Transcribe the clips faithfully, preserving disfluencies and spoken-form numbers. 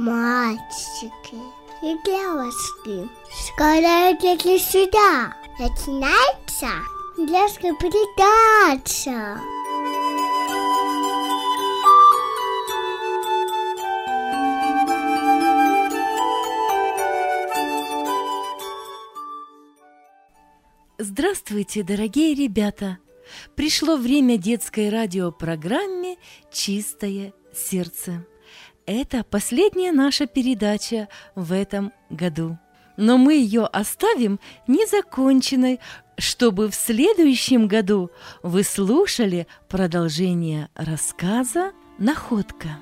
мальчики и девочки, скоро идите сюда. Начинается детская передача. Здравствуйте, дорогие ребята! Пришло время детской радиопрограмме «Чистое сердце». Это последняя наша передача в этом году. Но мы ее оставим незаконченной, чтобы в следующем году вы слушали продолжение рассказа «Находка».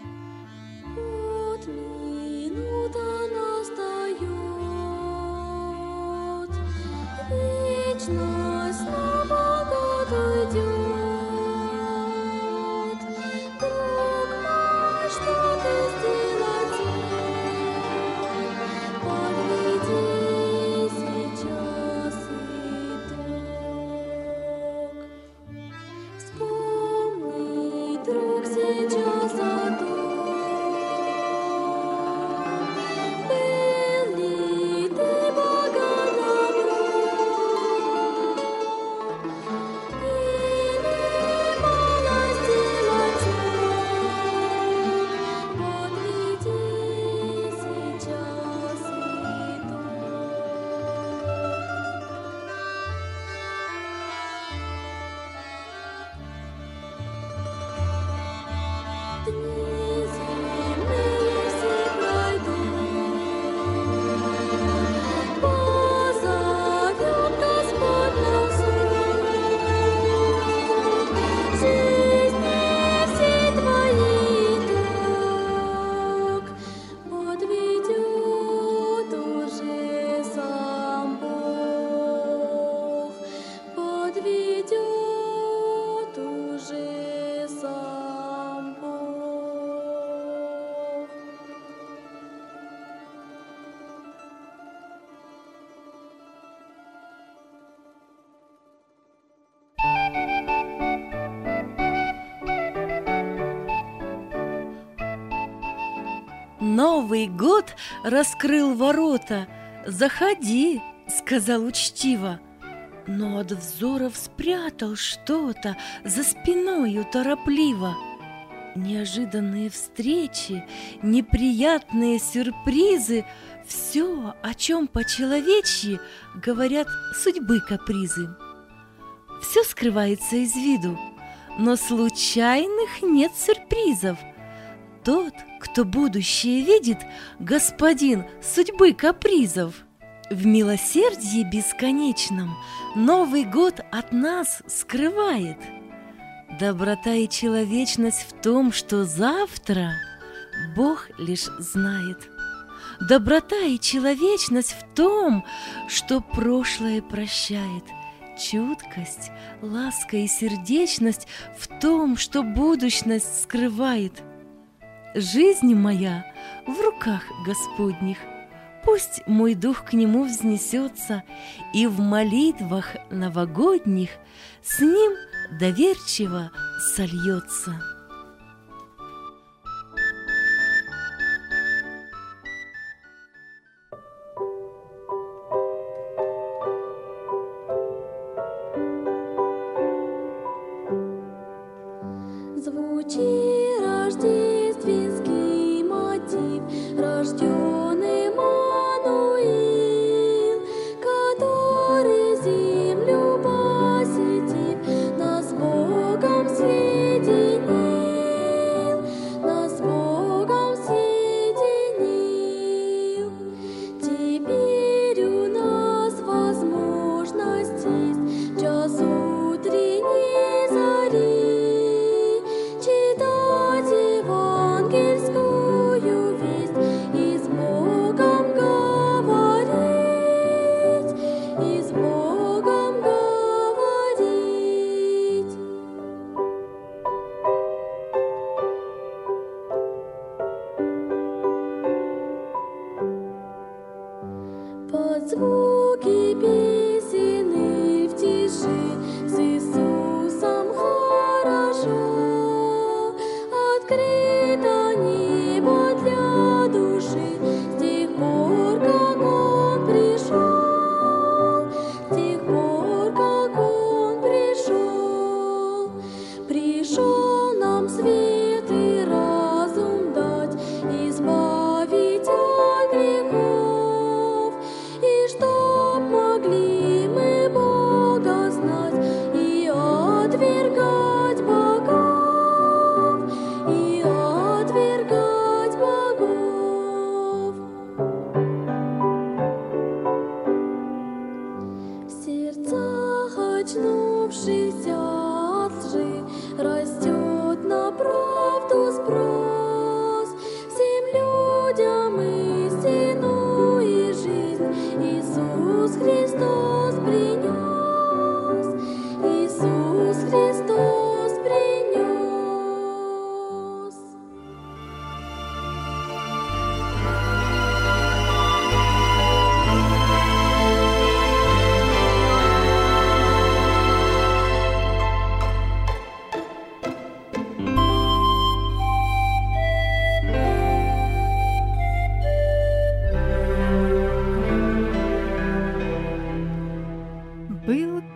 Вот минута настает, вечность на богат уйдет. Друг мой, что ты сделать? Подведи сейчас итог. Вспомни, друг, сейчас о том, был ли ты богат добром, или малость делать мог. Подведи сейчас итог. Дни земные все пройдут, позовет Господь на суд. Жизни всей твоей итог подведет уже сам Бог, подведет уже сам Бог. Новый год раскрыл ворота. «Заходи», — сказал учтиво, но от взоров спрятал что-то за спиною торопливо. Неожиданные встречи, неприятные сюрпризы — все, о чем по-человечьи говорят судьбы капризы. Все скрывается из виду, но случайных нет сюрпризов. Тот, кто будущее видит, господин судьбы капризов. В милосердии бесконечном Новый год от нас скрывает. Доброта и человечность в том, что завтра Бог лишь знает. Доброта и человечность в том, что прошлое прощает. Чуткость, ласка и сердечность в том, что будущность скрывает. Жизнь моя в руках Господних, пусть мой дух к Нему взнесется и в молитвах новогодних с Ним доверчиво сольется. Звучи рождественский мотив, рожденный Мануил, который землю посетив, нас Богом соединил, нас Богом соединил. Теперь у нас возможность есть в час утренней зари читать евангельскую весть и с Богом говорить, и с Богом говорить. Под звуки песен и в тиши с Иисусом хорошо. Открыто небо для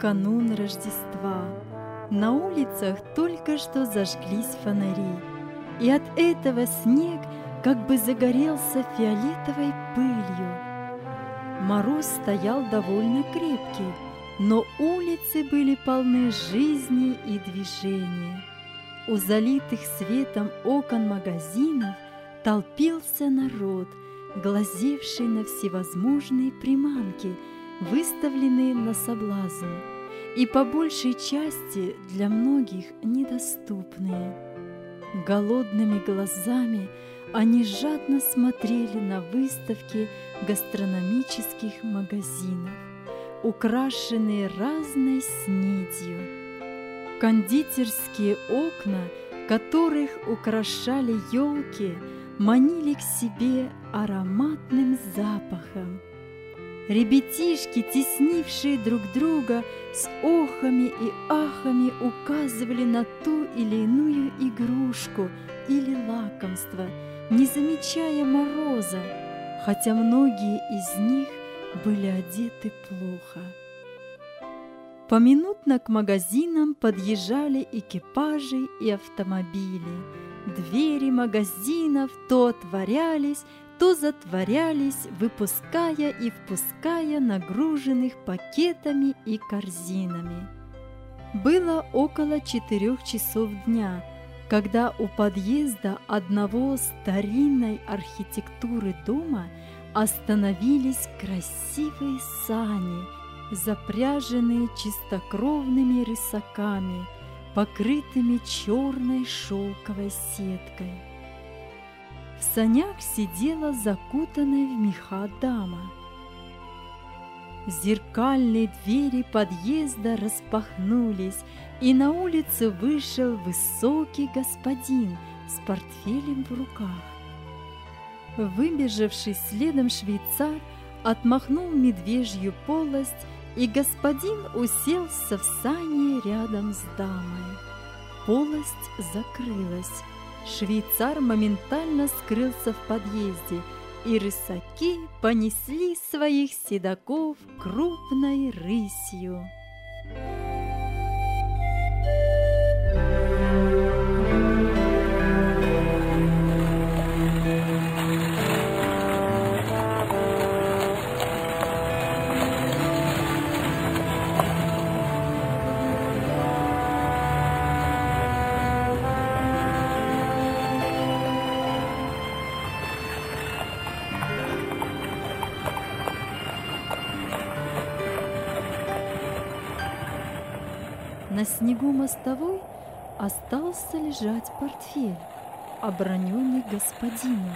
канун Рождества. На улицах только что зажглись фонари, и от этого снег как бы загорелся фиолетовой пылью. Мороз стоял довольно крепкий, но улицы были полны жизни и движения. У залитых светом окон магазинов толпился народ, глазевший на всевозможные приманки, выставленные на соблазн, и по большей части для многих недоступные. Голодными глазами они жадно смотрели на выставки гастрономических магазинов, украшенные разной снедью. Кондитерские окна, которых украшали елки, манили к себе ароматным запахом. Ребятишки, теснившие друг друга, с охами и ахами указывали на ту или иную игрушку или лакомство, не замечая мороза, хотя многие из них были одеты плохо. Поминутно к магазинам подъезжали экипажи и автомобили. Двери магазинов то отворялись, то затворялись, выпуская и впуская нагруженных пакетами и корзинами. Было около четырех часов дня, когда у подъезда одного старинной архитектуры дома остановились красивые сани, запряженные чистокровными рысаками, покрытыми черной шелковой сеткой. В санях сидела закутанная в меха дама. Зеркальные двери подъезда распахнулись, и на улицу вышел высокий господин с портфелем в руках. Выбежавший следом швейцар отмахнул медвежью полость, и господин уселся в сани рядом с дамой. Полость закрылась. Швейцар моментально скрылся в подъезде, и рысаки понесли своих седаков крупной рысью. На снегу мостовой остался лежать портфель, оброненный господином.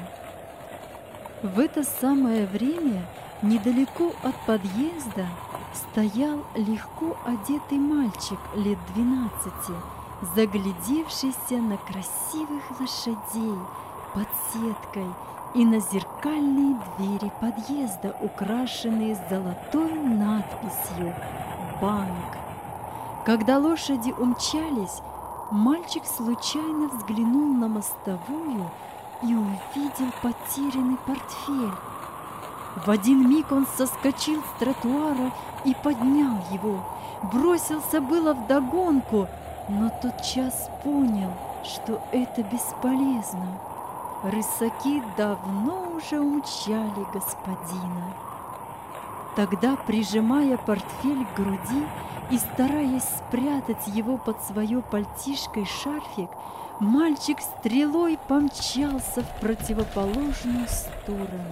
В это самое время недалеко от подъезда стоял легко одетый мальчик лет двенадцати, заглядевшийся на красивых лошадей под сеткой и на зеркальные двери подъезда, украшенные золотой надписью «Банк». Когда лошади умчались, мальчик случайно взглянул на мостовую и увидел потерянный портфель. В один миг он соскочил с тротуара и поднял его, бросился было вдогонку, но тотчас понял, что это бесполезно. Рысаки давно уже умчали господина. Тогда, прижимая портфель к груди и стараясь спрятать его под свое пальтишко и шарфик, мальчик стрелой помчался в противоположную сторону.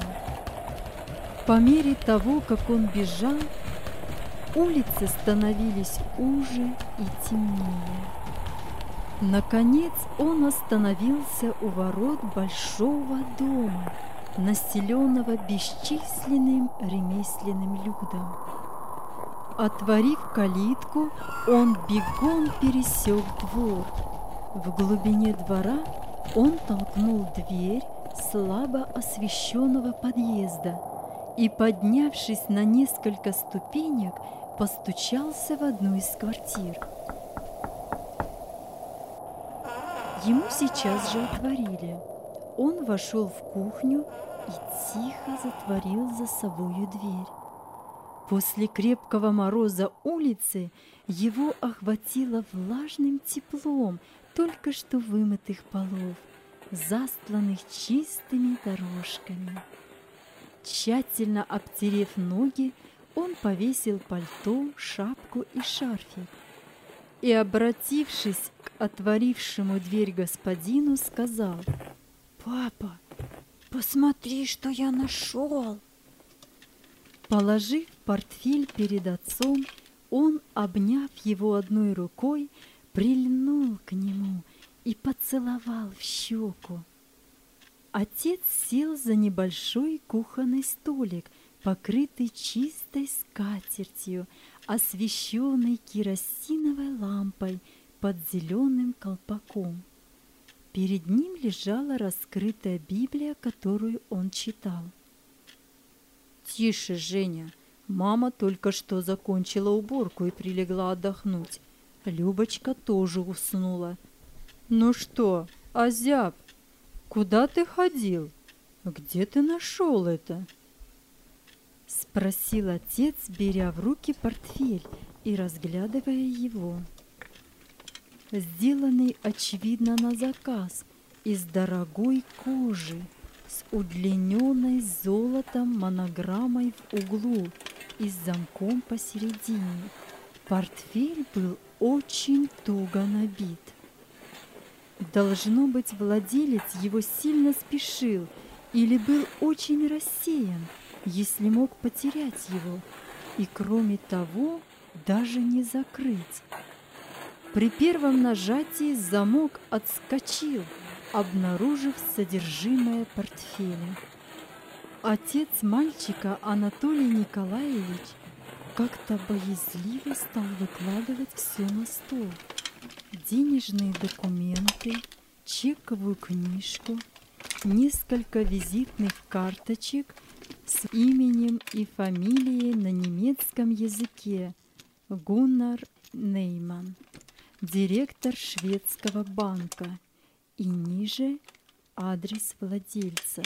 По мере того, как он бежал, улицы становились уже и темнее. Наконец он остановился у ворот большого дома, населенного бесчисленным ремесленным людом. Отворив калитку, он бегом пересек двор. В глубине двора он толкнул дверь слабо освещенного подъезда и, поднявшись на несколько ступенек, постучался в одну из квартир. Ему сейчас же отворили. Он вошел в кухню и тихо затворил за собою дверь. После крепкого мороза улицы его охватило влажным теплом только что вымытых полов, застланных чистыми дорожками. Тщательно обтерев ноги, он повесил пальто, шапку и шарфик и, обратившись к отворившему дверь господину, сказал: «Папа, посмотри, что я нашел!» Положив портфель перед отцом, он, обняв его одной рукой, прильнул к нему и поцеловал в щеку. Отец сел за небольшой кухонный столик, покрытый чистой скатертью, освещенный керосиновой лампой под зеленым колпаком. Перед ним лежала раскрытая Библия, которую он читал. «Тише, Женя, мама только что закончила уборку и прилегла отдохнуть. Любочка тоже уснула. Ну что, озяб, куда ты ходил? Где ты нашел это?» Спросил отец, беря в руки портфель и разглядывая его. Сделанный, очевидно, на заказ, из дорогой кожи, с удлиненной золотом монограммой в углу и с замком посередине. Портфель был очень туго набит. Должно быть, владелец его сильно спешил или был очень рассеян, если мог потерять его, и, кроме того, даже не закрыть. При первом нажатии замок отскочил, обнаружив содержимое портфеля. Отец мальчика, Анатолий Николаевич, как-то боязливо стал выкладывать все на стол. Денежные документы, чековую книжку, несколько визитных карточек с именем и фамилией на немецком языке: Гуннар Нейман, директор шведского банка, и ниже адрес владельца.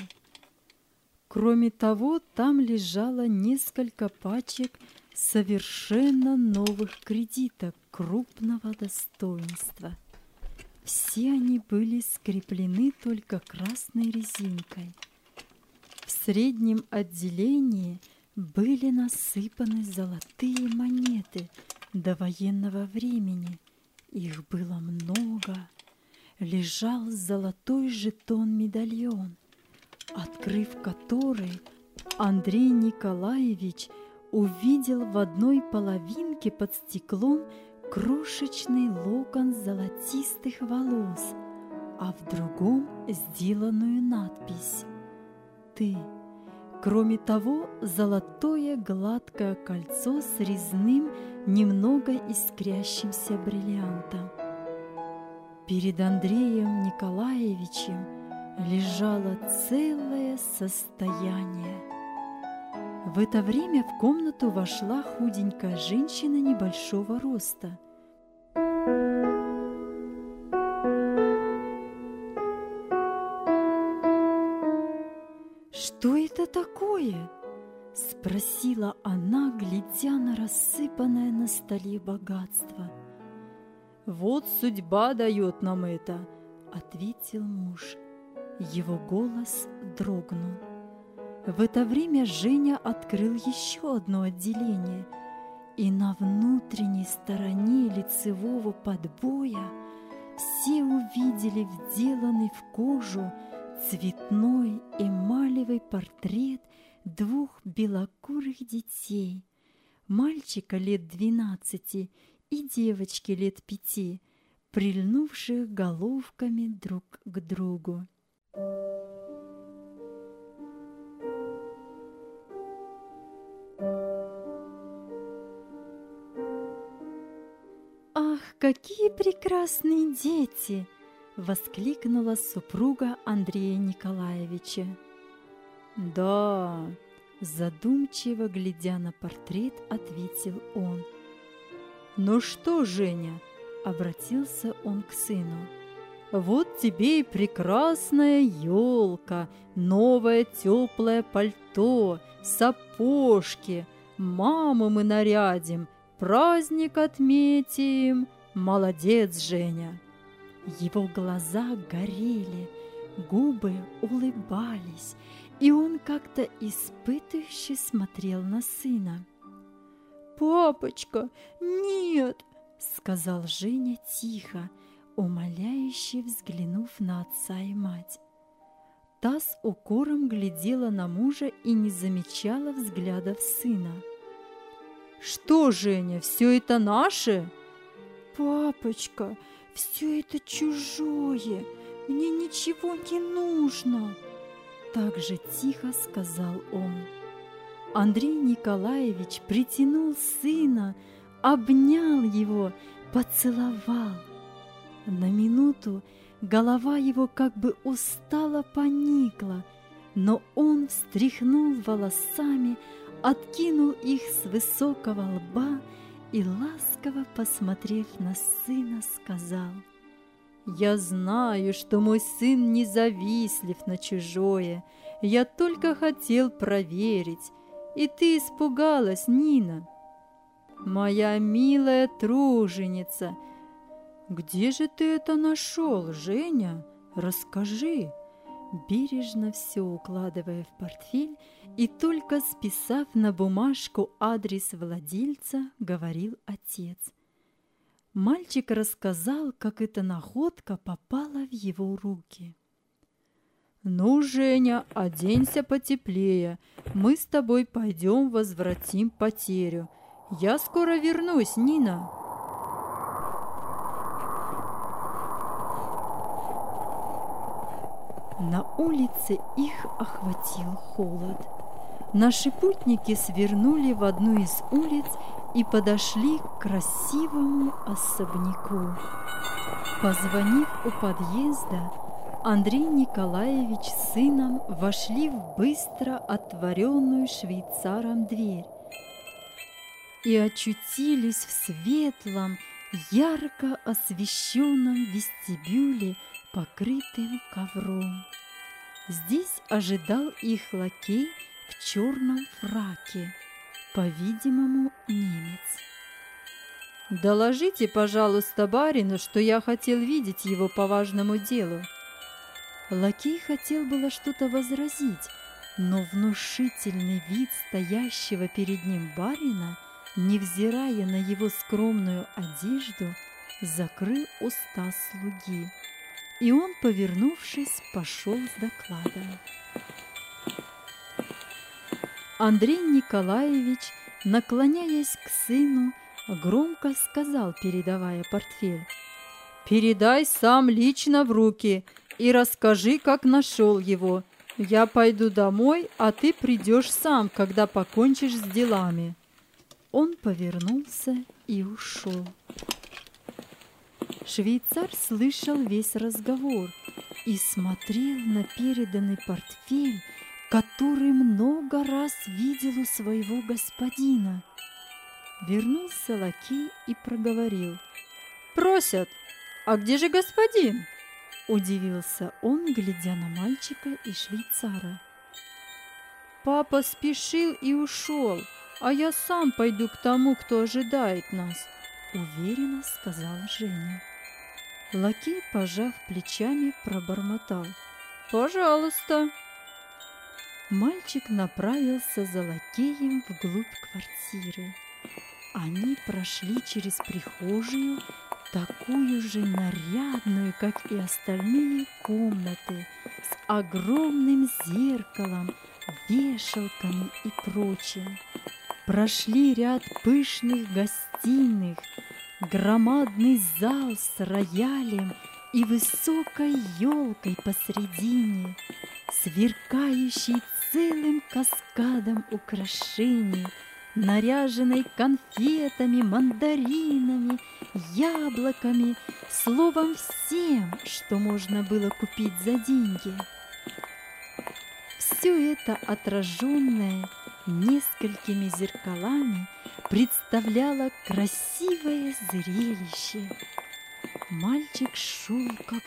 Кроме того, там лежало несколько пачек совершенно новых кредиток крупного достоинства. Все они были скреплены только красной резинкой. В среднем отделении были насыпаны золотые монеты до военного времени. Их было много. Лежал золотой жетон-медальон, открыв который, Андрей Николаевич увидел в одной половинке под стеклом крошечный локон золотистых волос, а в другом сделанную надпись «Ты». Кроме того, золотое гладкое кольцо с резным, немного искрящимся бриллиантом. Перед Андреем Николаевичем лежало целое состояние. В это время в комнату вошла худенькая женщина небольшого роста. «Что это такое?» — спросила она, глядя на рассыпанное на столе богатство. «Вот судьба дает нам это», — ответил муж. Его голос дрогнул. В это время Женя открыл еще одно отделение, и на внутренней стороне лицевого подбоя все увидели вделанный в кожу цветной эмалевый портрет двух белокурых детей, мальчика лет двенадцати и девочки лет пяти, прильнувших головками друг к другу. «Ах, какие прекрасные дети!» — воскликнула супруга Андрея Николаевича. «Да», — задумчиво глядя на портрет, ответил он. «Ну что, Женя?» — обратился он к сыну. «Вот тебе и прекрасная елка, новое теплое пальто, сапожки, маму мы нарядим, праздник отметим. Молодец, Женя!» Его глаза горели, губы улыбались, и он как-то испытующе смотрел на сына. «Папочка, нет!» — сказал Женя тихо, умоляюще взглянув на отца и мать. Та с укором глядела на мужа и не замечала взглядов сына. «Что, Женя, все это наше?» «Папочка, все это чужое, мне ничего не нужно!» Так же тихо сказал он. Андрей Николаевич притянул сына, обнял его, поцеловал. На минуту голова его как бы устало поникла, но он встряхнул волосами, откинул их с высокого лба и, ласково посмотрев на сына, сказал: «Я знаю, что мой сын не завистлив на чужое, я только хотел проверить, и ты испугалась, Нина. Моя милая труженица, где же ты это нашел, Женя? Расскажи». Бережно все укладывая в портфель и только списав на бумажку адрес владельца, говорил отец. Мальчик рассказал, как эта находка попала в его руки. «Ну, Женя, оденься потеплее, мы с тобой пойдем возвратим потерю. Я скоро вернусь, Нина». На улице их охватил холод. Наши путники свернули в одну из улиц и подошли к красивому особняку. Позвонив у подъезда, Андрей Николаевич с сыном вошли в быстро отворенную швейцаром дверь и очутились в светлом, ярко освещенном вестибюле, покрытым ковром. Здесь ожидал их лакей в черном фраке, по-видимому, немец. «Доложите, пожалуйста, барину, что я хотел видеть его по важному делу». Лакей хотел было что-то возразить, но внушительный вид стоящего перед ним барина, невзирая на его скромную одежду, закрыл уста слуги, и он, повернувшись, пошел с докладом. Андрей Николаевич, наклоняясь к сыну, громко сказал, передавая портфель: «Передай сам лично в руки и расскажи, как нашел его. Я пойду домой, а ты придешь сам, когда покончишь с делами». Он повернулся и ушел. Швейцар слышал весь разговор и смотрел на переданный портфель, который много раз видел у своего господина. Вернулся лакей и проговорил: «Просят, а где же господин?» Удивился он, глядя на мальчика и швейцара. «Папа спешил и ушел, а я сам пойду к тому, кто ожидает нас», — уверенно сказал Женя. Лакей, пожав плечами, пробормотал: «Пожалуйста». Мальчик направился за лакеем вглубь квартиры. Они прошли через прихожую, такую же нарядную, как и остальные комнаты, с огромным зеркалом, вешалками и прочим. Прошли ряд пышных гостиных, громадный зал с роялем и высокой елкой посредине, сверкающей целым каскадом украшений, наряженной конфетами, мандаринами, яблоками, словом, всем, что можно было купить за деньги. Все это, отраженное несколькими зеркалами, представляло красивое зрелище. Мальчик шел как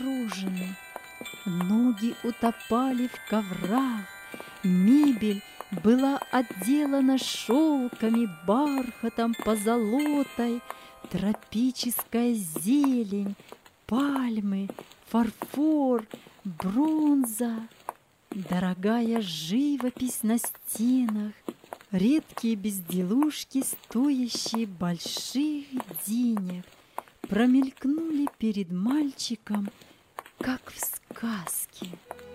завороженный. Ноги утопали в коврах, мебель была отделана шелками, бархатом, позолотой, тропическая зелень, пальмы, фарфор, бронза, дорогая живопись на стенах, редкие безделушки, стоящие больших денег, промелькнули перед мальчиком, как в сказке.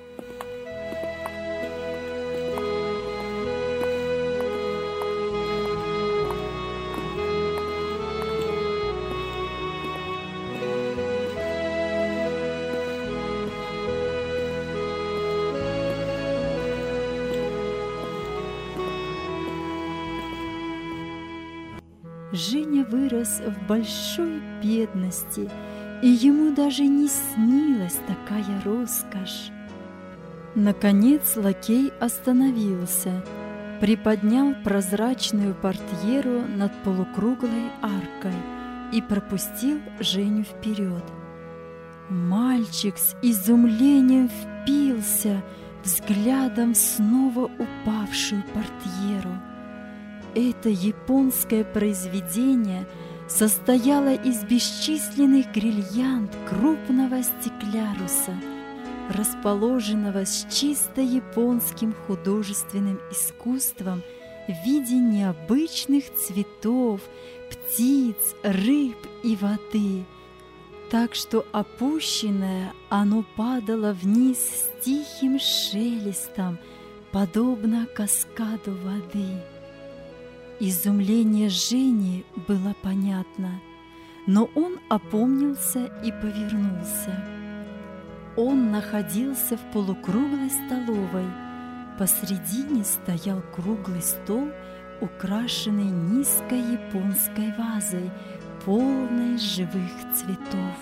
Женя вырос в большой бедности, и ему даже не снилась такая роскошь. Наконец лакей остановился, приподнял прозрачную портьеру над полукруглой аркой и пропустил Женю вперед. Мальчик с изумлением впился взглядом в снова упавшую портьеру. Это японское произведение состояло из бесчисленных гирлянд крупного стекляруса, расположенного с чисто японским художественным искусством в виде необычных цветов, птиц, рыб и воды, так что опущенное оно падало вниз с тихим шелестом, подобно каскаду воды. Изумление Жени было понятно, но он опомнился и повернулся. Он находился в полукруглой столовой. Посредине стоял круглый стол, украшенный низкой японской вазой, полной живых цветов.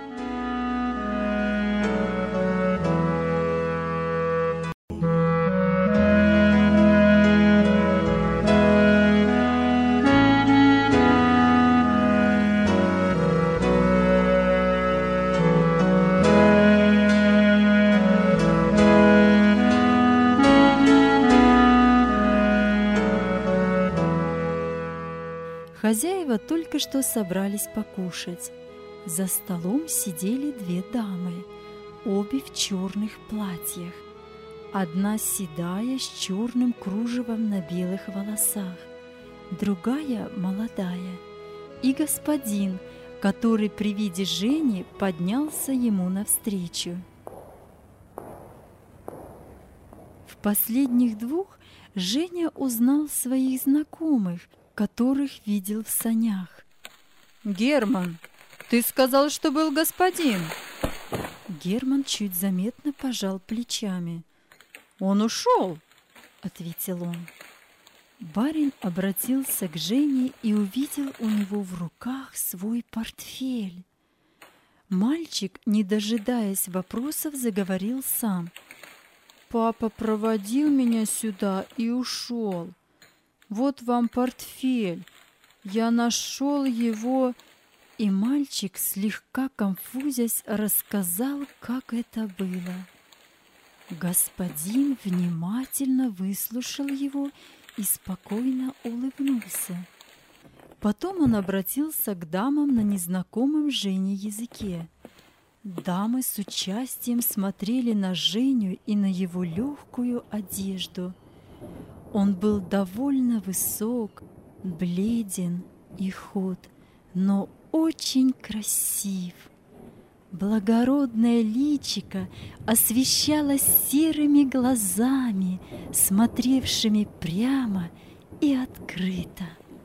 Хозяева только что собрались покушать. За столом сидели две дамы, обе в черных платьях. Одна седая, с черным кружевом на белых волосах, другая молодая. И господин, который при виде Жени поднялся ему навстречу. В последних двух Женя узнал своих знакомых, которых видел в санях. «Герман, ты сказал, что был господин!» Герман чуть заметно пожал плечами. «Он ушел!» — ответил он. Барин обратился к Жене и увидел у него в руках свой портфель. Мальчик, не дожидаясь вопросов, заговорил сам. «Папа проводил меня сюда и ушел. Вот вам портфель. Я нашел его...» И мальчик, слегка конфузясь, рассказал, как это было. Господин внимательно выслушал его и спокойно улыбнулся. Потом он обратился к дамам на незнакомом Жене языке. Дамы с участием смотрели на Женю и на его легкую одежду. Он был довольно высок, бледен и худ, но очень красив. Благородное личико освещалось серыми глазами, смотревшими прямо и открыто.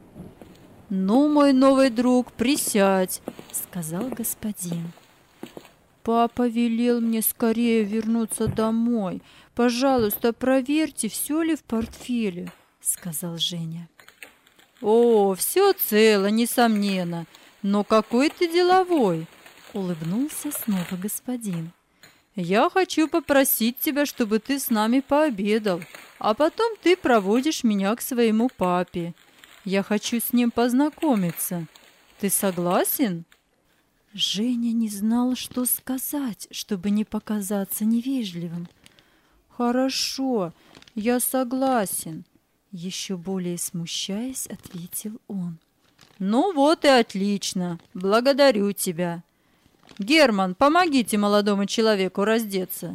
«Ну, мой новый друг, присядь», — сказал господин. «Папа велел мне скорее вернуться домой. Пожалуйста, проверьте, все ли в портфеле», — сказал Женя. «О, все цело, несомненно. Но какой ты деловой!» — улыбнулся снова господин. «Я хочу попросить тебя, чтобы ты с нами пообедал, а потом ты проводишь меня к своему папе. Я хочу с ним познакомиться. Ты согласен?» Женя не знал, что сказать, чтобы не показаться невежливым. «Хорошо, я согласен», Еще более смущаясь, ответил он. Ну вот и отлично, благодарю тебя. Герман, помогите молодому человеку раздеться.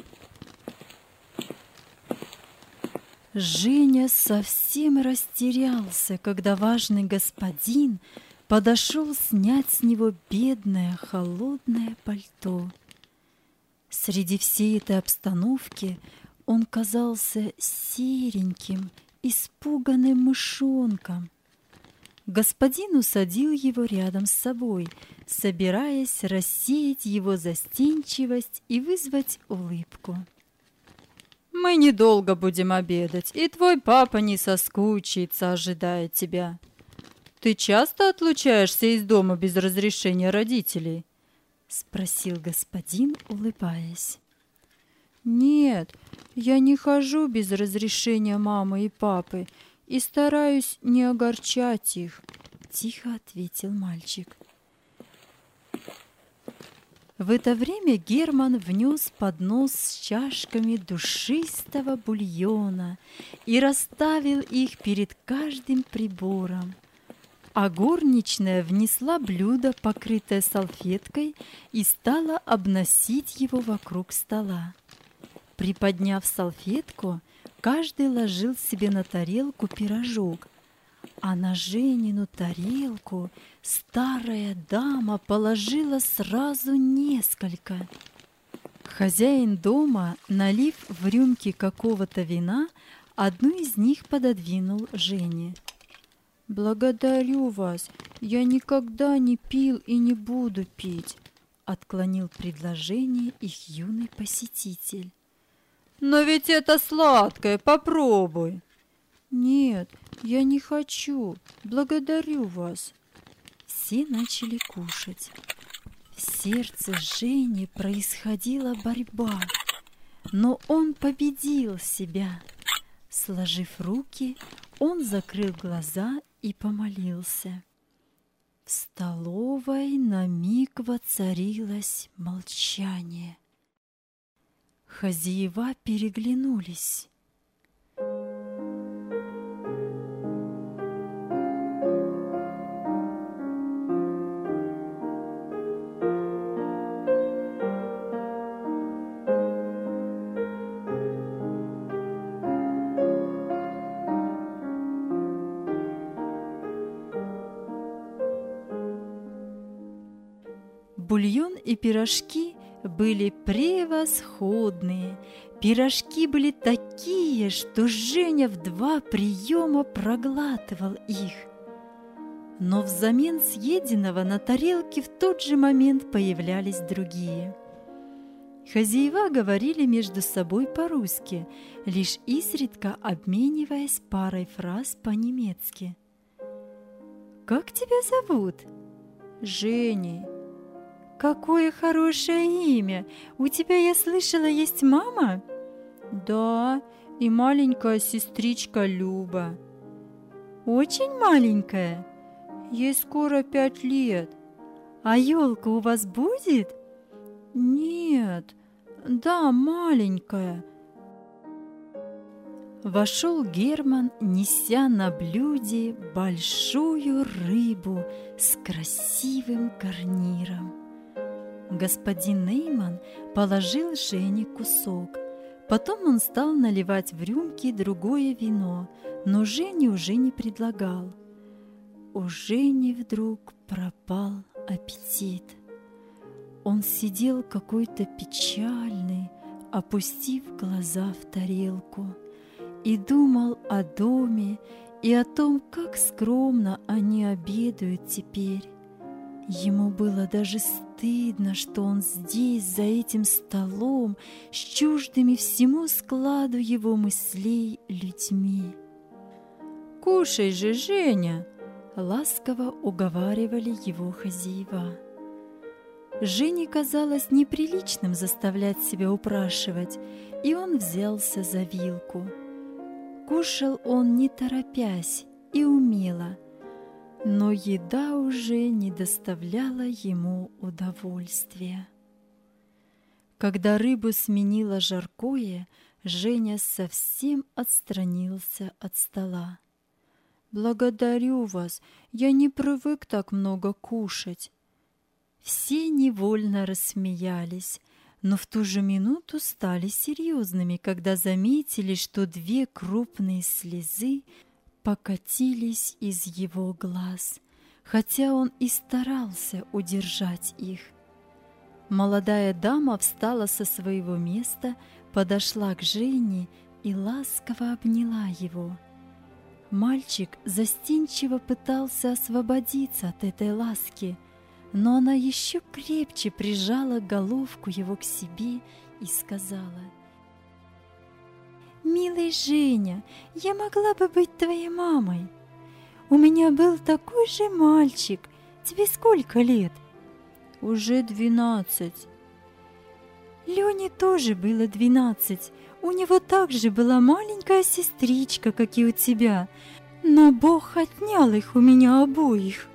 Женя совсем растерялся, когда важный господин подошел снять с него бедное холодное пальто. Среди всей этой обстановки он казался сереньким, испуганным мышонком. Господин усадил его рядом с собой, собираясь рассеять его застенчивость и вызвать улыбку. «Мы недолго будем обедать, и твой папа не соскучится, ожидая тебя. Ты часто отлучаешься из дома без разрешения родителей?» — спросил господин, улыбаясь. «Нет, я не хожу без разрешения мамы и папы и стараюсь не огорчать их», — тихо ответил мальчик. В это время Герман внес поднос с чашками душистого бульона и расставил их перед каждым прибором. А горничная внесла блюдо, покрытое салфеткой, и стала обносить его вокруг стола. Приподняв салфетку, каждый ложил себе на тарелку пирожок, а на Женину тарелку старая дама положила сразу несколько. Хозяин дома, налив в рюмки какого-то вина, одну из них пододвинул Жене. «Благодарю вас, я никогда не пил и не буду пить», — отклонил предложение их юный посетитель. «Но ведь это сладкое, попробуй». «Нет, я не хочу, благодарю вас». Все начали кушать. В сердце Жени происходила борьба, но он победил себя. Сложив руки, он закрыл глаза и помолился. В столовой на миг воцарилось молчание. Хозяева переглянулись. Бульон и пирожки были превосходные. Пирожки были такие, что Женя в два приема проглатывал их. Но взамен съеденного на тарелке в тот же момент появлялись другие. Хозяева говорили между собой по-русски, лишь изредка обмениваясь парой фраз по-немецки. «Как тебя зовут?» «Женей». «Какое хорошее имя! У тебя, я слышала, есть мама?» «Да, и маленькая сестричка Люба». «Очень маленькая? Ей скоро пять лет. А елка у вас будет?» «Нет, да, маленькая». Вошел Герман, неся на блюде большую рыбу с красивым гарниром. Господин Нейман положил Жене кусок. Потом он стал наливать в рюмки другое вино, но Жене уже не предлагал. У Жени вдруг пропал аппетит. Он сидел какой-то печальный, опустив глаза в тарелку, и думал о доме и о том, как скромно они обедают теперь. Ему было даже стыдно, что он здесь, за этим столом, с чуждыми всему складу его мыслей людьми. «Кушай же, Женя!» — ласково уговаривали его хозяева. Жене казалось неприличным заставлять себя упрашивать, и он взялся за вилку. Кушал он не торопясь и умело, но еда уже не доставляла ему удовольствия. Когда рыбу сменило жаркое, Женя совсем отстранился от стола. «Благодарю вас, я не привык так много кушать». Все невольно рассмеялись, но в ту же минуту стали серьезными, когда заметили, что две крупные слезы покатились из его глаз, хотя он и старался удержать их. Молодая дама встала со своего места, подошла к Жене и ласково обняла его. Мальчик застенчиво пытался освободиться от этой ласки, но она еще крепче прижала головку его к себе и сказала: «Милый Женя, я могла бы быть твоей мамой. У меня был такой же мальчик. Тебе сколько лет?» «Уже двенадцать». Лене тоже было двенадцать. У него также была маленькая сестричка, как и у тебя, но Бог отнял их у меня обоих.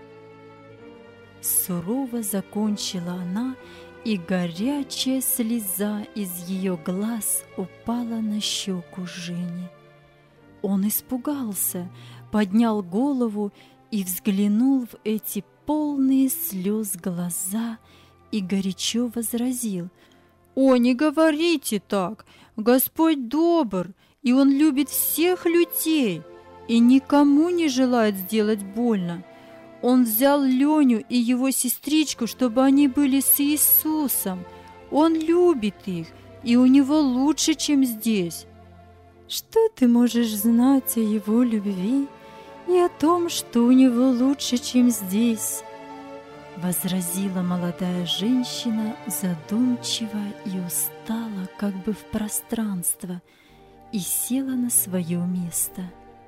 Сурово закончила она, и горячая слеза из ее глаз упала на щеку Жени. Он испугался, поднял голову и взглянул в эти полные слез глаза и горячо возразил: «О, не говорите так! Господь добр, и Он любит всех людей, и никому не желает сделать больно. Он взял Леню и его сестричку, чтобы они были с Иисусом. Он любит их, и у него лучше, чем здесь». «Что ты можешь знать о его любви и о том, что у него лучше, чем здесь?» возразила молодая женщина задумчиво и устала, как бы в пространство, и села на свое место.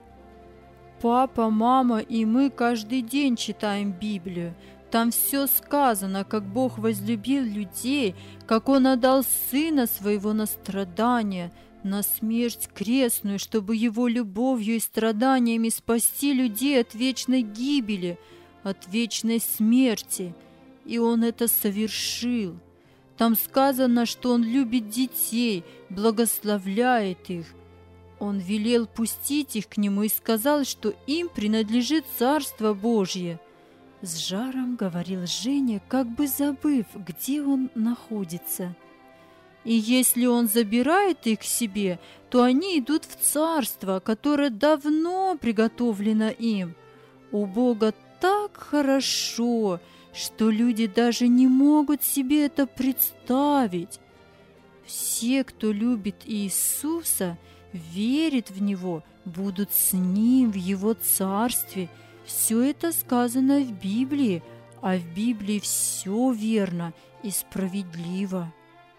«Папа, мама и мы каждый день читаем Библию. Там все сказано, как Бог возлюбил людей, как Он отдал Сына Своего на страдания, на смерть крестную, чтобы Его любовью и страданиями спасти людей от вечной гибели, от вечной смерти. И Он это совершил. Там сказано, что Он любит детей, благословляет их. Он велел пустить их к Нему и сказал, что им принадлежит Царство Божье». С жаром говорил Женя, как бы забыв, где он находится. «И если Он забирает их к себе, то они идут в Царство, которое давно приготовлено им. У Бога так хорошо, что люди даже не могут себе это представить. Все, кто любит Иисуса, верит в Него, будут с Ним в Его Царстве. Все это сказано в Библии, а в Библии все верно и справедливо».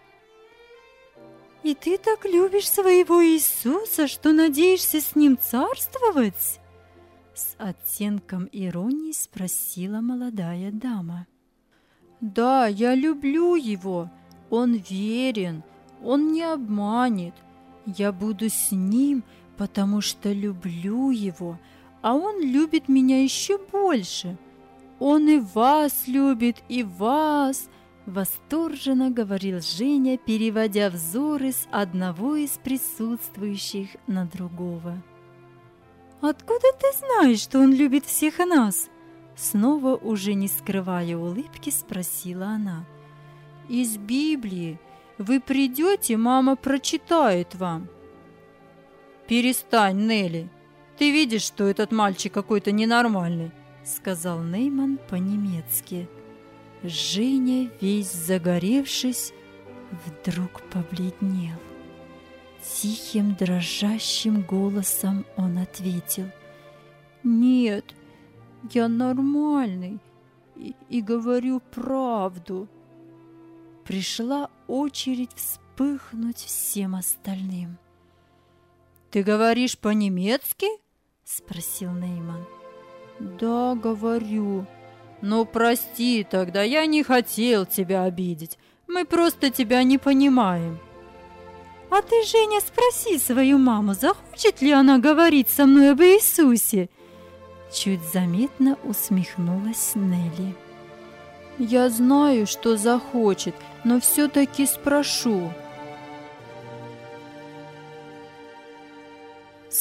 «И ты так любишь своего Иисуса, что надеешься с Ним царствовать?» С оттенком иронии спросила молодая дама. «Да, я люблю Его. Он верен, Он не обманет. Я буду с Ним, потому что люблю Его, а Он любит меня еще больше. Он и вас любит, и вас!» Восторженно говорил Женя, переводя взоры с одного из присутствующих на другого. «Откуда ты знаешь, что Он любит всех нас?» Снова, уже не скрывая улыбки, спросила она. «Из Библии. Вы придете, мама прочитает вам». «Перестань, Нелли. Ты видишь, что этот мальчик какой-то ненормальный», сказал Нейман по-немецки. Женя, весь загоревшись, вдруг побледнел. Тихим, дрожащим голосом он ответил: «Нет, я нормальный и, и говорю правду». Пришла очередь вспыхнуть всем остальным. «Ты говоришь по-немецки?» – спросил Нейман. «Да, говорю». «Ну, прости, тогда я не хотел тебя обидеть. Мы просто тебя не понимаем». «А ты, Женя, спроси свою маму, захочет ли она говорить со мной об Иисусе?» Чуть заметно усмехнулась Нелли. «Я знаю, что захочет, но все-таки спрошу».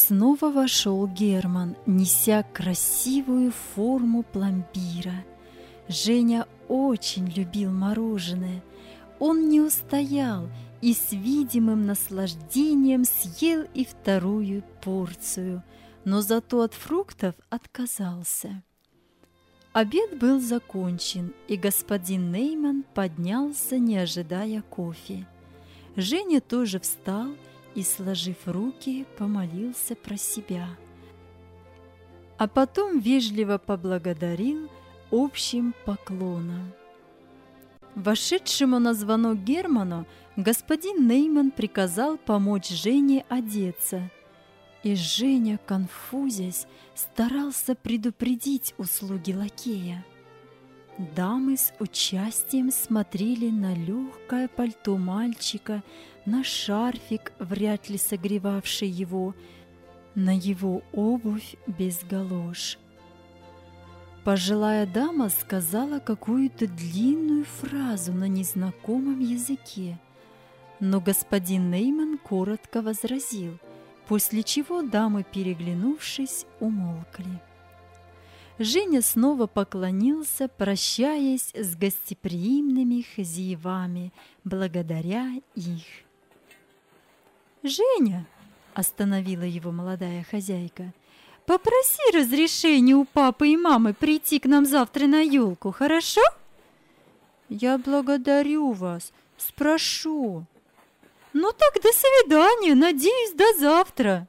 Снова вошел Герман, неся красивую форму пломбира. Женя очень любил мороженое. Он не устоял и с видимым наслаждением съел и вторую порцию, но зато от фруктов отказался. Обед был закончен, и господин Нейман поднялся, не ожидая кофе. Женя тоже встал и, сложив руки, помолился про себя. А потом вежливо поблагодарил общим поклоном. Вошедшему на звонок Герману господин Нейман приказал помочь Жене одеться, и Женя, конфузясь, старался предупредить услуги лакея. Дамы с участием смотрели на легкое пальто мальчика, на шарфик, вряд ли согревавший его, на его обувь без галош. Пожилая дама сказала какую-то длинную фразу на незнакомом языке, но господин Нейман коротко возразил, после чего дамы, переглянувшись, умолкли. Женя снова поклонился, прощаясь с гостеприимными хозяевами, благодаря их. «Женя!» – остановила его молодая хозяйка. «Попроси разрешения у папы и мамы прийти к нам завтра на елку, хорошо?» «Я благодарю вас, спрошу». «Ну так до свидания, надеюсь, до завтра».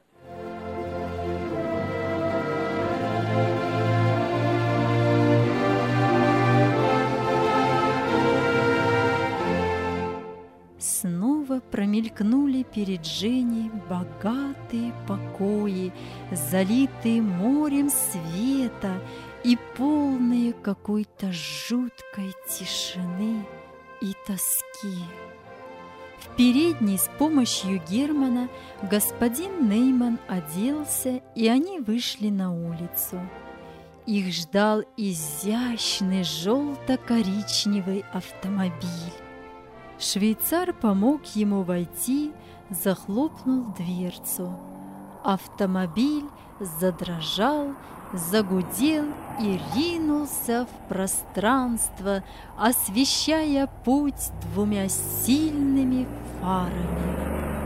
Снова промелькнули перед Женей богатые покои, залитые морем света и полные какой-то жуткой тишины и тоски. В передней с помощью Германа господин Нейман оделся, и они вышли на улицу. Их ждал изящный желто-коричневый автомобиль. Швейцар помог ему войти, захлопнул дверцу. Автомобиль задрожал, загудел и ринулся в пространство, освещая путь двумя сильными фарами.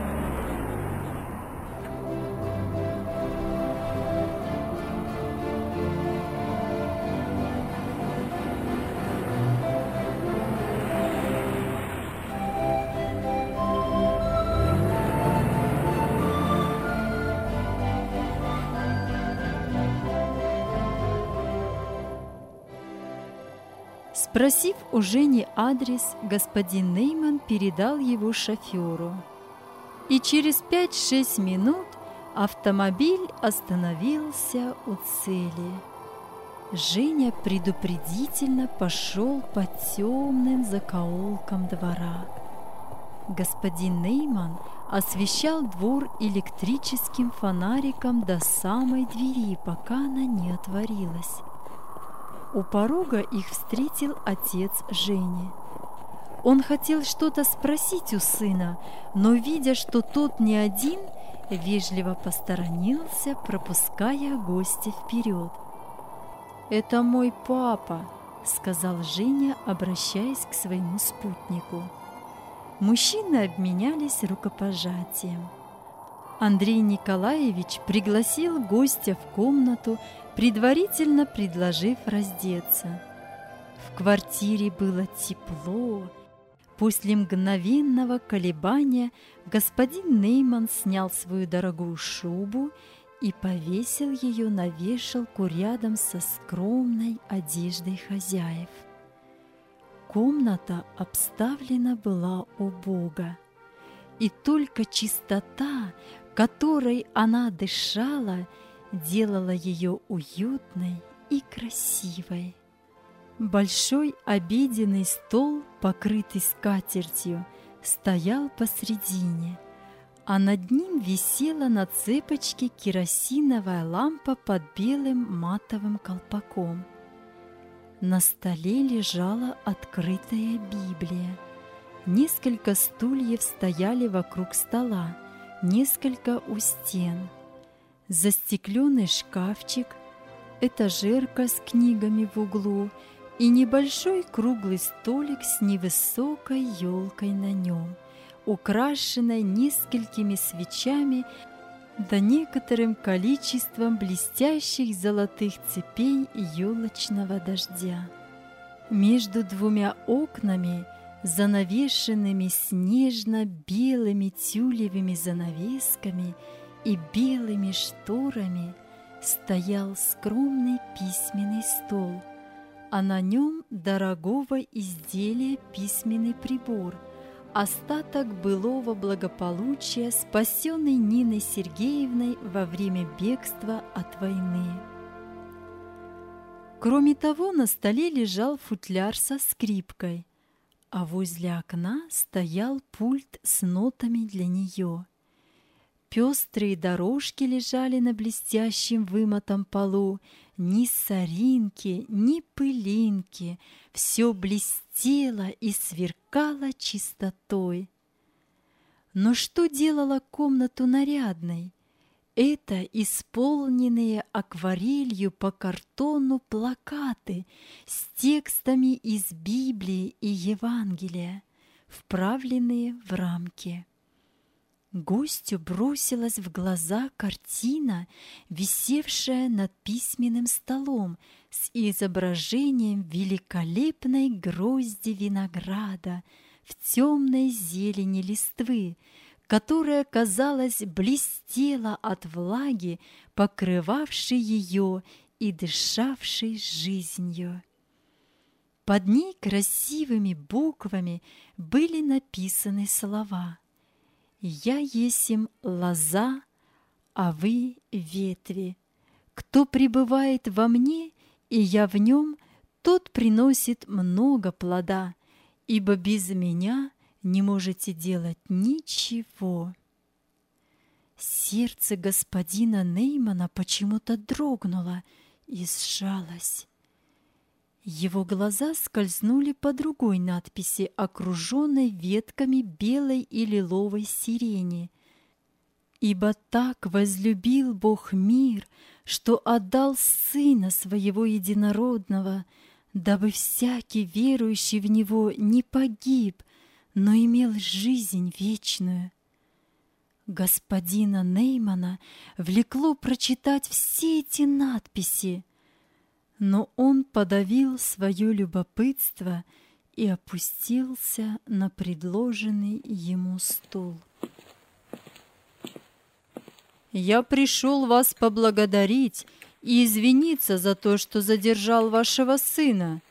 Спросив у Жени адрес, господин Нейман передал его шоферу. И через пять-шесть минут автомобиль остановился у цели. Женя предупредительно пошел по темным закоулкам двора. Господин Нейман освещал двор электрическим фонариком до самой двери, пока она не отворилась. У порога их встретил отец Жени. Он хотел что-то спросить у сына, но, видя, что тот не один, вежливо посторонился, пропуская гостя вперед. «Это мой папа», — сказал Женя, обращаясь к своему спутнику. Мужчины обменялись рукопожатием. Андрей Николаевич пригласил гостя в комнату, предварительно предложив раздеться. В квартире было тепло. После мгновенного колебания господин Нейман снял свою дорогую шубу и повесил ее на вешалку рядом со скромной одеждой хозяев. Комната обставлена была убого, и только чистота, которой она дышала, делала ее уютной и красивой. Большой обеденный стол, покрытый скатертью, стоял посредине, а над ним висела на цепочке керосиновая лампа под белым матовым колпаком. На столе лежала открытая Библия. Несколько стульев стояли вокруг стола, несколько у стен. застекленный шкафчик, этажерка с книгами в углу и небольшой круглый столик с невысокой елкой на нем, украшенной несколькими свечами да некоторым количеством блестящих золотых цепей елочного дождя. Между двумя окнами, занавешенными снежно-белыми тюлевыми занавесками и белыми шторами, стоял скромный письменный стол, а на нем дорогого изделия письменный прибор, остаток былого благополучия, спасенный Ниной Сергеевной во время бегства от войны. Кроме того, на столе лежал футляр со скрипкой, а возле окна стоял пульт с нотами для нее. Пестрые дорожки лежали на блестящем вымытом полу, ни соринки, ни пылинки, все блестело и сверкало чистотой. Но что делало комнату нарядной? Это исполненные акварелью по картону плакаты с текстами из Библии и Евангелия, вправленные в рамки. Гостю бросилась в глаза картина, висевшая над письменным столом с изображением великолепной грозди винограда в темной зелени листвы, которая, казалось, блестела от влаги, покрывавшей ее и дышавшей жизнью. Под ней красивыми буквами были написаны слова: «Я есмь лоза, а вы ветви. Кто пребывает во мне, и я в нем, тот приносит много плода, ибо без меня не можете делать ничего». Сердце господина Неймана почему-то дрогнуло и сжалось. Его глаза скользнули по другой надписи, окруженной ветками белой и лиловой сирени. «Ибо так возлюбил Бог мир, что отдал Сына Своего Единородного, дабы всякий верующий в Него не погиб, но имел жизнь вечную». Господина Неймана влекло прочитать все эти надписи, но он подавил свое любопытство и опустился на предложенный ему стул. «Я пришел вас поблагодарить и извиниться за то, что задержал вашего сына.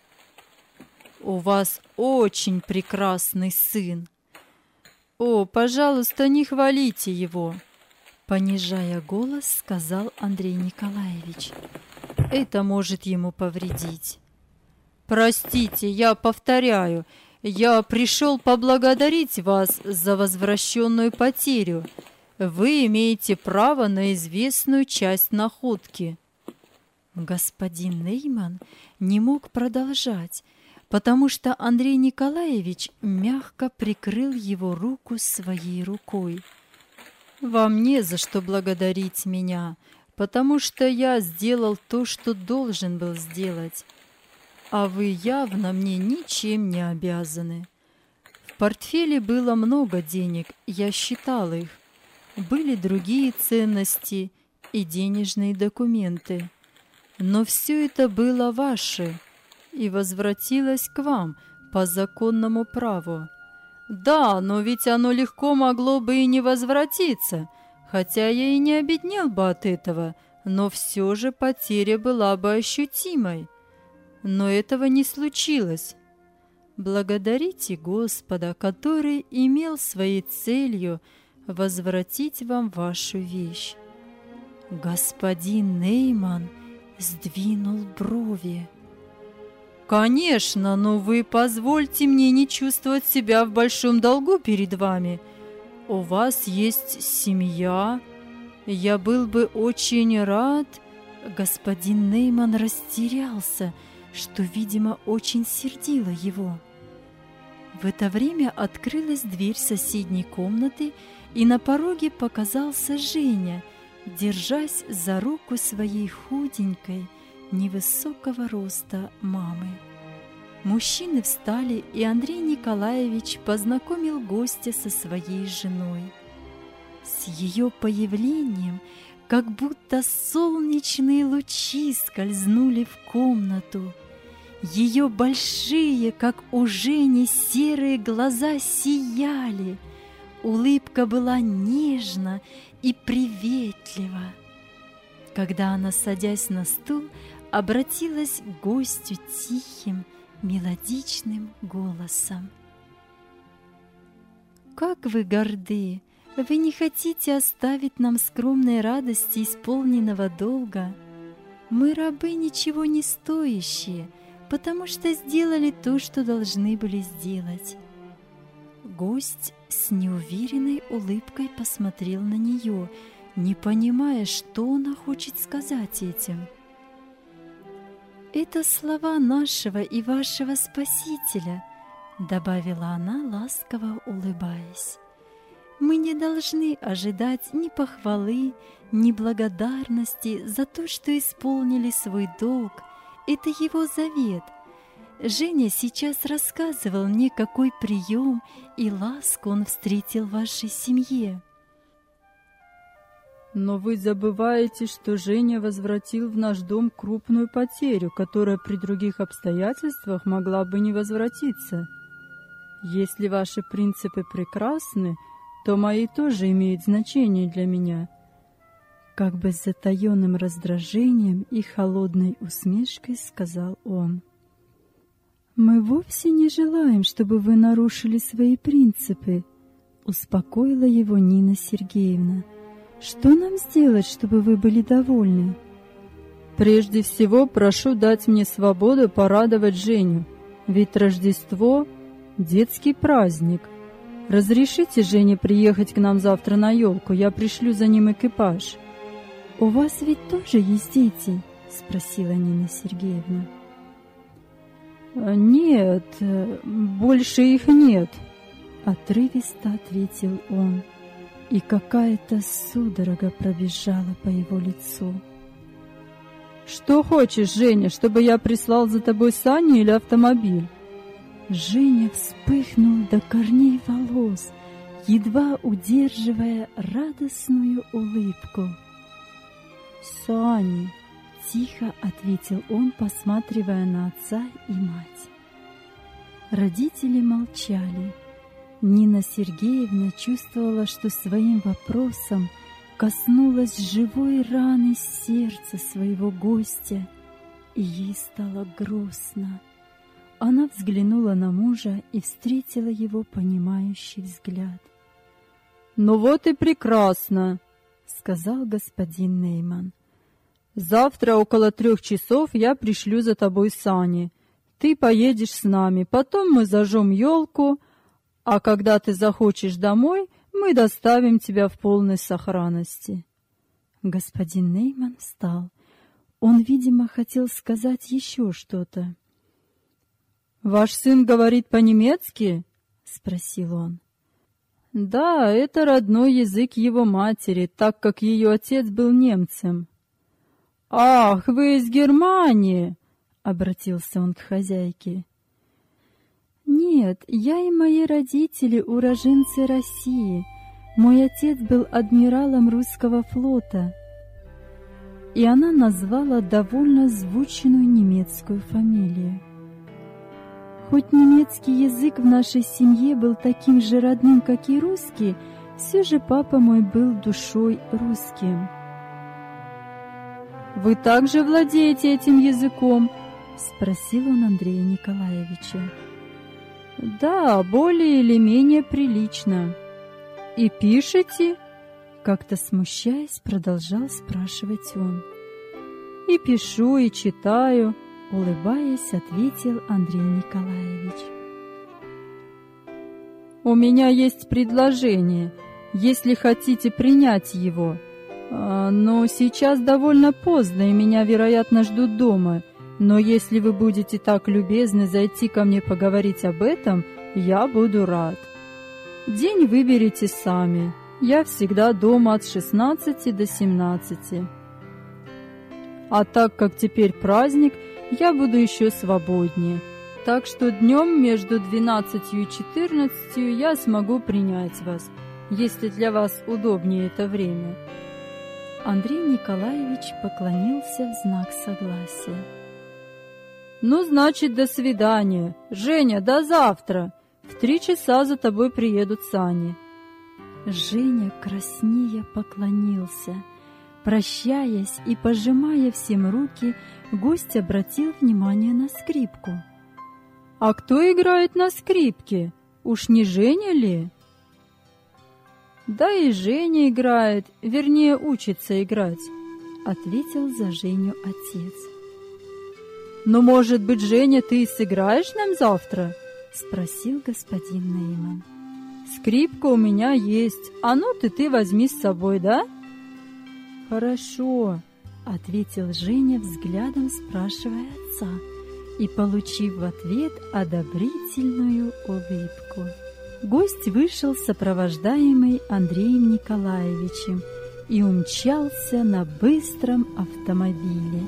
У вас очень прекрасный сын. О, пожалуйста, не хвалите его!» Понижая голос, сказал Андрей Николаевич. «Это может ему повредить». «Простите, я повторяю, я пришел поблагодарить вас за возвращенную потерю. Вы имеете право на известную часть находки». Господин Нейман не мог продолжать, потому что Андрей Николаевич мягко прикрыл его руку своей рукой. «Вам не за что благодарить меня, потому что я сделал то, что должен был сделать, а вы явно мне ничем не обязаны. В портфеле было много денег, я считал их. Были другие ценности и денежные документы. Но все это было ваше и возвратилось к вам по законному праву. Да, но ведь оно легко могло бы и не возвратиться, хотя я и не обеднел бы от этого, но все же потеря была бы ощутимой. Но этого не случилось. Благодарите Господа, который имел своей целью возвратить вам вашу вещь». Господин Нейман сдвинул брови. «Конечно, но вы позвольте мне не чувствовать себя в большом долгу перед вами. У вас есть семья. Я был бы очень рад...» Господин Нейман растерялся, что, видимо, очень сердило его. В это время открылась дверь соседней комнаты, и на пороге показался Женя, держась за руку своей худенькой, невысокого роста мамы. Мужчины встали, и Андрей Николаевич познакомил гостя со своей женой. С ее появлением как будто солнечные лучи скользнули в комнату. Ее большие, как у Жени, серые глаза сияли. Улыбка была нежна и приветлива. Когда она, садясь на стул, обратилась к гостю тихим, мелодичным голосом. «Как вы горды! Вы не хотите оставить нам скромной радости исполненного долга? Мы рабы ничего не стоящие, потому что сделали то, что должны были сделать». Гость с неуверенной улыбкой посмотрел на нее, не понимая, что она хочет сказать этим. «Это слова нашего и вашего Спасителя», — добавила она, ласково улыбаясь. «Мы не должны ожидать ни похвалы, ни благодарности за то, что исполнили свой долг. Это его завет. Женя сейчас рассказывал мне, какой прием и ласку он встретил в вашей семье». Но вы забываете, что Женя возвратил в наш дом крупную потерю, которая при других обстоятельствах могла бы не возвратиться. Если ваши принципы прекрасны, то мои тоже имеют значение для меня. Как бы с затаенным раздражением и холодной усмешкой сказал он. «Мы вовсе не желаем, чтобы вы нарушили свои принципы», — успокоила его Нина Сергеевна. «Что нам сделать, чтобы вы были довольны?» «Прежде всего прошу дать мне свободу порадовать Женю, ведь Рождество — детский праздник. Разрешите Жене приехать к нам завтра на елку, я пришлю за ним экипаж». «У вас ведь тоже есть дети?» — спросила Нина Сергеевна. «Нет, больше их нет», — отрывисто ответил он, и какая-то судорога пробежала по его лицу. «Что хочешь, Женя, чтобы я прислал за тобой сани или автомобиль?» Женя вспыхнул до корней волос, едва удерживая радостную улыбку. «Сани», — тихо ответил он, посматривая на отца и мать. Родители молчали. Нина Сергеевна чувствовала, что своим вопросом коснулась живой раны сердца своего гостя, и ей стало грустно. Она взглянула на мужа и встретила его понимающий взгляд. «Ну вот и прекрасно», — сказал господин Нейман. «Завтра около трех часов я пришлю за тобой сани. Ты поедешь с нами, потом мы зажжем елку, а когда ты захочешь домой, мы доставим тебя в полной сохранности». Господин Нейман встал. Он, видимо, хотел сказать еще что-то. «Ваш сын говорит по-немецки?» — спросил он. «Да, это родной язык его матери, так как ее отец был немцем». «Ах, вы из Германии!» — обратился он к хозяйке. «Нет, я и мои родители уроженцы России. Мой отец был адмиралом русского флота». И она назвала довольно звучную немецкую фамилию. Хоть немецкий язык в нашей семье был таким же родным, как и русский, все же папа мой был душой русским. «Вы также владеете этим языком?» — спросил он Андрея Николаевича. «Да, более или менее прилично. И пишете?» — как-то смущаясь, продолжал спрашивать он. «И пишу, и читаю», — улыбаясь, ответил Андрей Николаевич. «У меня есть предложение, если хотите принять его. Но сейчас довольно поздно, и меня, вероятно, ждут дома. Но если вы будете так любезны зайти ко мне поговорить об этом, я буду рад. День выберите сами. Я всегда дома от шестнадцати до семнадцати. А так как теперь праздник, я буду еще свободнее. Так что днем между двенадцатью и четырнадцатью я смогу принять вас, если для вас удобнее это время. Андрей Николаевич поклонился в знак согласия. Ну, значит, до свидания. Женя, до завтра. В три часа за тобой приедут сани. Женя краснея поклонился. Прощаясь и пожимая всем руки, гость обратил внимание на скрипку. А кто играет на скрипке? Уж не Женя ли? Да и Женя играет, вернее, учится играть, ответил за Женю отец. Но, может быть, Женя, ты и сыграешь нам завтра? Спросил господин Нейман. Скрипка у меня есть, а ну ты ты возьми с собой, да? Хорошо, ответил Женя, взглядом спрашивая отца, и получив в ответ одобрительную улыбку. Гость вышел сопровождаемый Андреем Николаевичем и умчался на быстром автомобиле.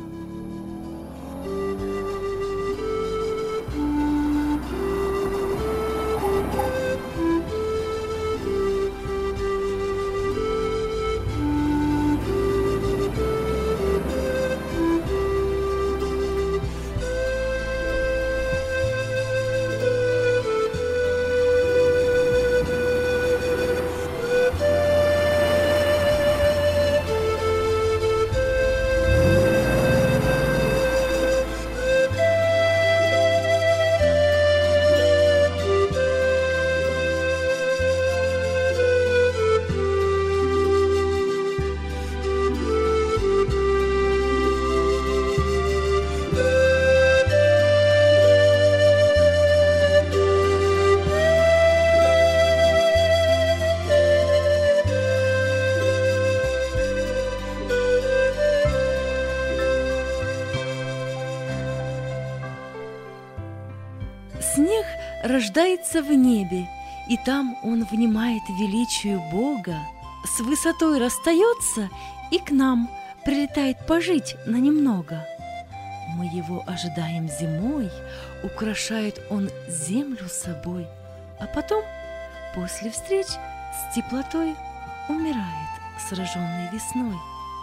Снег рождается в небе, и там он внимает величию Бога, с высотой расстается и к нам прилетает пожить на немного. Мы его ожидаем зимой, украшает он землю собой, а потом, после встреч с теплотой, умирает, сраженный весной.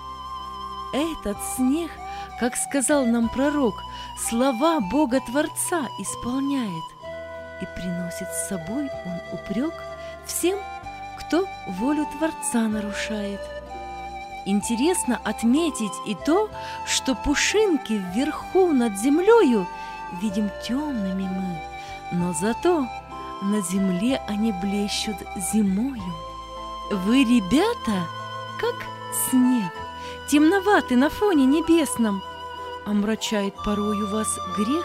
Этот снег, как сказал нам пророк, слова Бога-Творца исполняет, и приносит с собой он упрек всем, кто волю Творца нарушает. Интересно отметить и то, что пушинки вверху над землею видим темными мы, но зато на земле они блещут зимою. Вы, ребята, как снег, темноваты на фоне небесном, омрачает порою вас грех.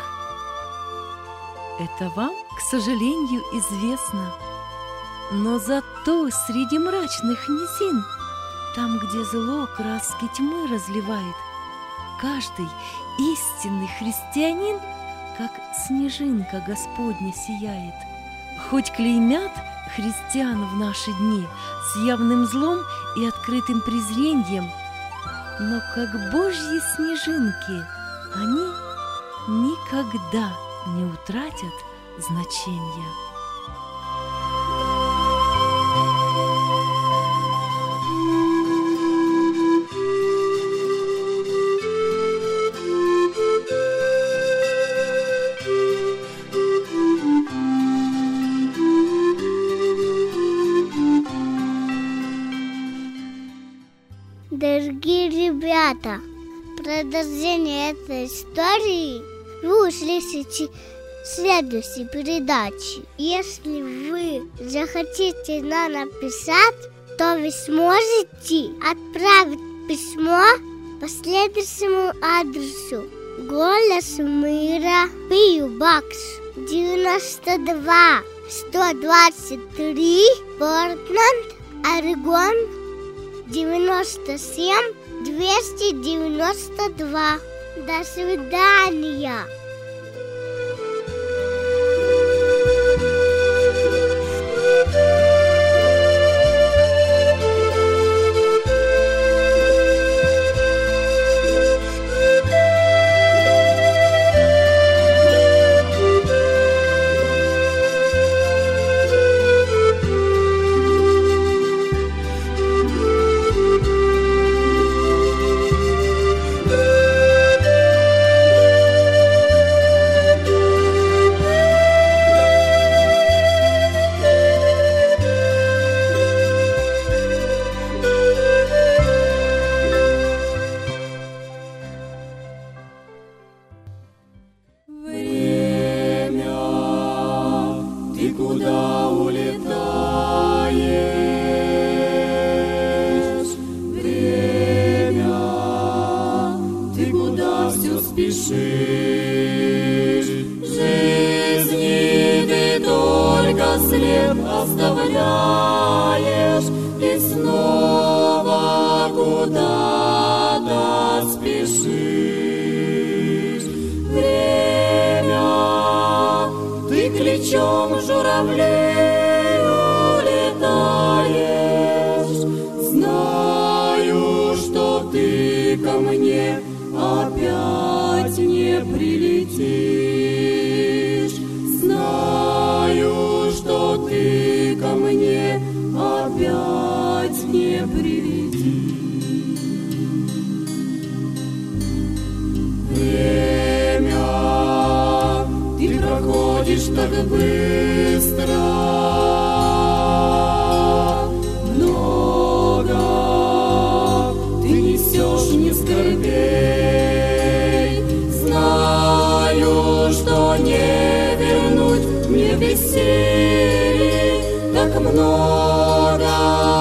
Это вам, к сожалению, известно. Но зато среди мрачных низин, там, где зло краски тьмы разливает, каждый истинный христианин, как снежинка Господня, сияет. Хоть клеймят христиан в наши дни с явным злом и открытым презрением, но как Божьи снежинки они никогда не утратят значения. Дорогие ребята, продолжение этой истории вы услышите в следующей передаче. Если вы захотите нам написать, то вы сможете отправить письмо по следующему адресу: Голос Мира, пи о Box девяносто два сто двадцать три, Портленд, Орегон девяносто семь двести девяносто два. До свидания. днем журавлей улетаешь. Знаю, что ты ко мне опять не прилетишь. Знаю, что ты ко мне опять не прилетишь. Время, ты проходишь так быстро, много ты несешь мне скорбей. Знаю, что не вернуть мне веселье, так много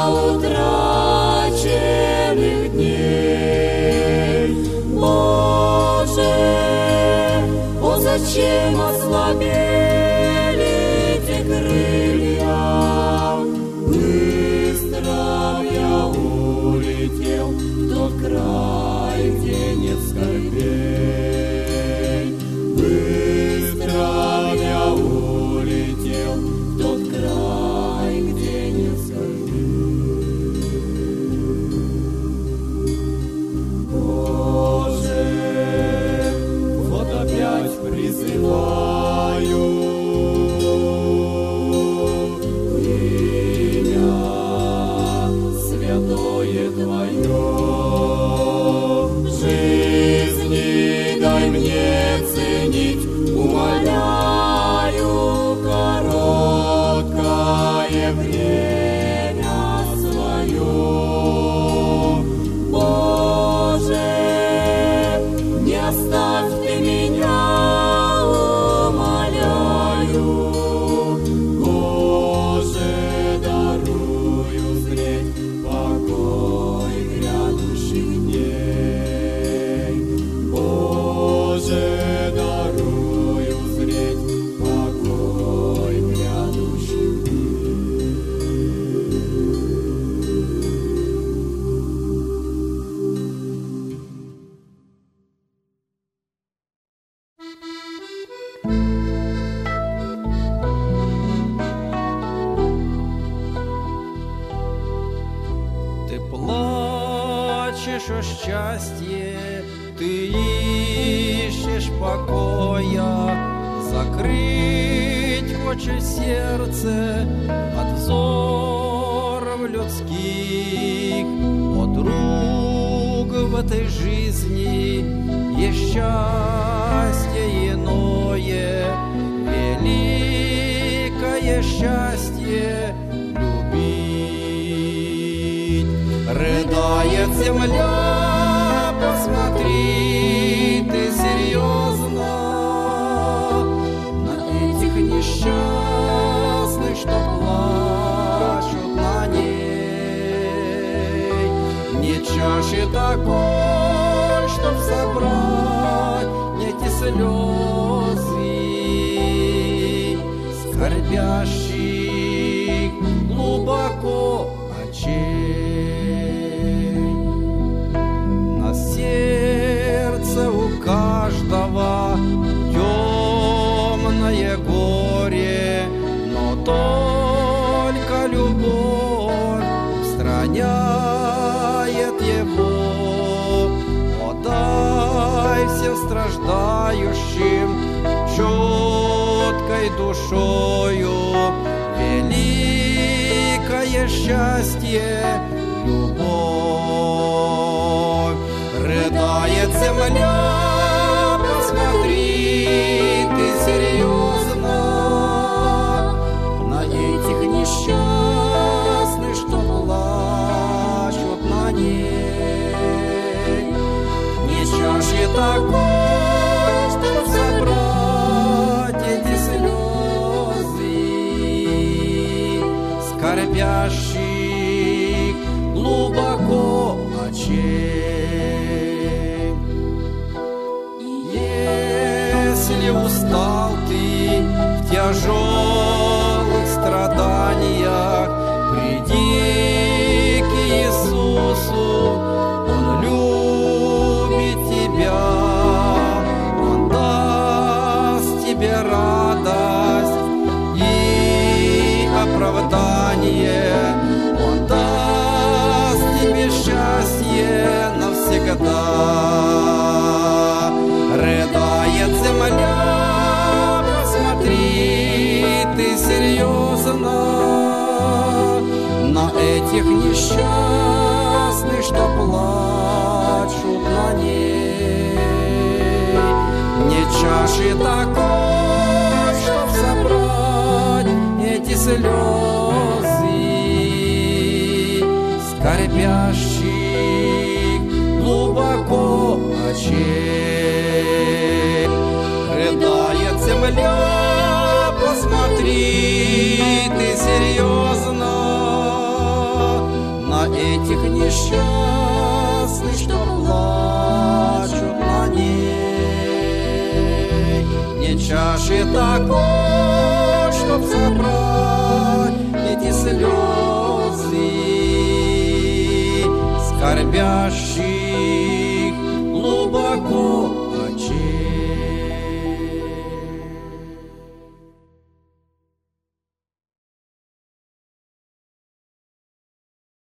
утраченных дней. Боже, о, зачем ослабели те крылья? Быстро я улетел в тот край, где нет скорбей. Быстро я улетел в тот край, где нет скорбей. Боже, вот опять призываю имя святое Твое. Жизни дай мне ценить, умоляю, короткое время свое. Боже, не оставь ты меня, умоляю. Боже, дарую зреть покой грядущих дней. Боже, дарую зреть покой грядущих дней. Ты плачешь о счастье, ты ищешь покоя, закрыть хочешь сердце от взоров людских. О, друг, в этой жизни есть счастье иное, великое счастье любить. Рыдает земля, посмотри ты серьезно на этих несчастных, что плачут на ней. Не чаще такой, чтоб собрать эти слезы скорбящих глубоко очей. На сердце у каждого темное горе, но только любовь устраняет его. О, дай всем страждающим чуткой душою великое счастье любовь. Рыдает земля, посмотри ты серьезно на этих несчастных, что плачут на ней. Не чаще такой, чтоб собрать эти слезы скорбящих глубоко очей. Если устал ты в тяжелых страданиях, приди к Иисусу, Он любит тебя, Он даст тебе радость и этих несчастных, что плачут на ней. Не чаши такой, чтоб собрать эти слезы скорбящих глубоко очей. Рыдает земля, посмотри ты серьезно на этих несчастных, что плачут на ней. Не чаши такой, чтоб собрать эти слезы скорбящие